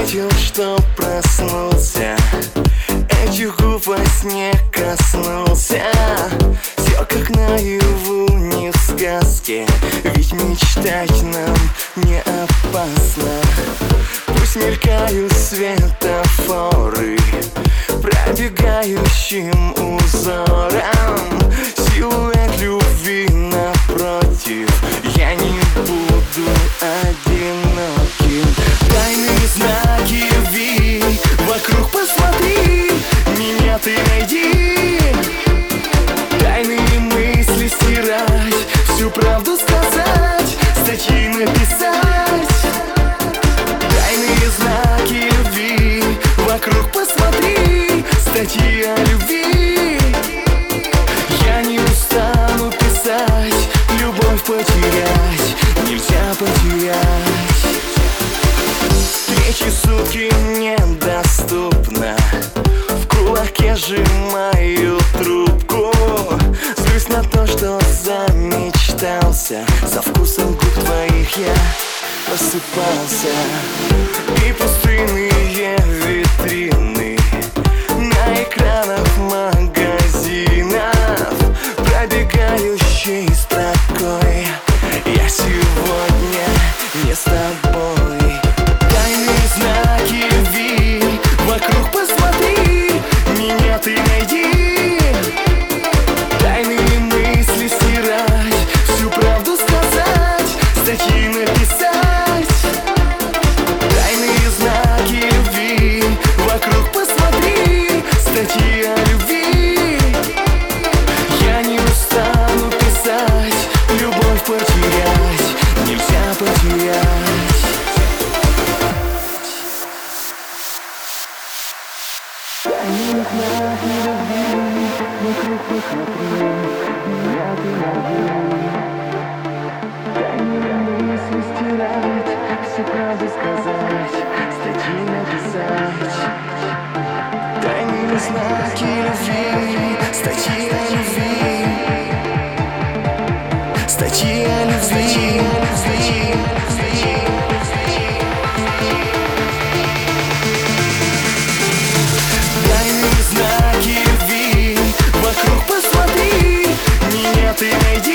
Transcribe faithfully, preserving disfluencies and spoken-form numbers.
заметил, что проснулся, этих губ во сне коснулся. Все как наяву, не в сказке, ведь мечтать нам не опасно. Пусть мелькают светофоры пробегающим узором, силуэт любви напротив, я не буду одиноким. Тайные знаки любви вокруг посмотри, меня ты найди. Тайные мысли стирать, всю правду сказать, статьи написать. Тайные знаки любви вокруг посмотри, статьи о любви. Я не устану писать, любовь потерять нельзя потерять. Третьи сутки недоступно, в кулаке сжимаю трубку. Злюсь на то, что замечтался, со вкусом губ твоих я просыпался. И пустынные витрины на экранах магазинов, пробегающей строкой, я сегодня не с тобой. Тайные знаки любви вокруг посмотри, меня ты найди. Тайные мысли стирать, всю правду сказать, статьи написать. Тайные знаки любви вокруг посмотри, статьи о любви. Я не устану писать, любовь потерять нельзя потерять. Тайные знаки любви вокруг посмотри, меня ты найди. Тайные мысли стирать, всю правду сказать, статьи написать. Тайные знаки любви, статьи о любви, статьи о любви, статьи. Тайные знаки любви вокруг посмотри, меня ты найди.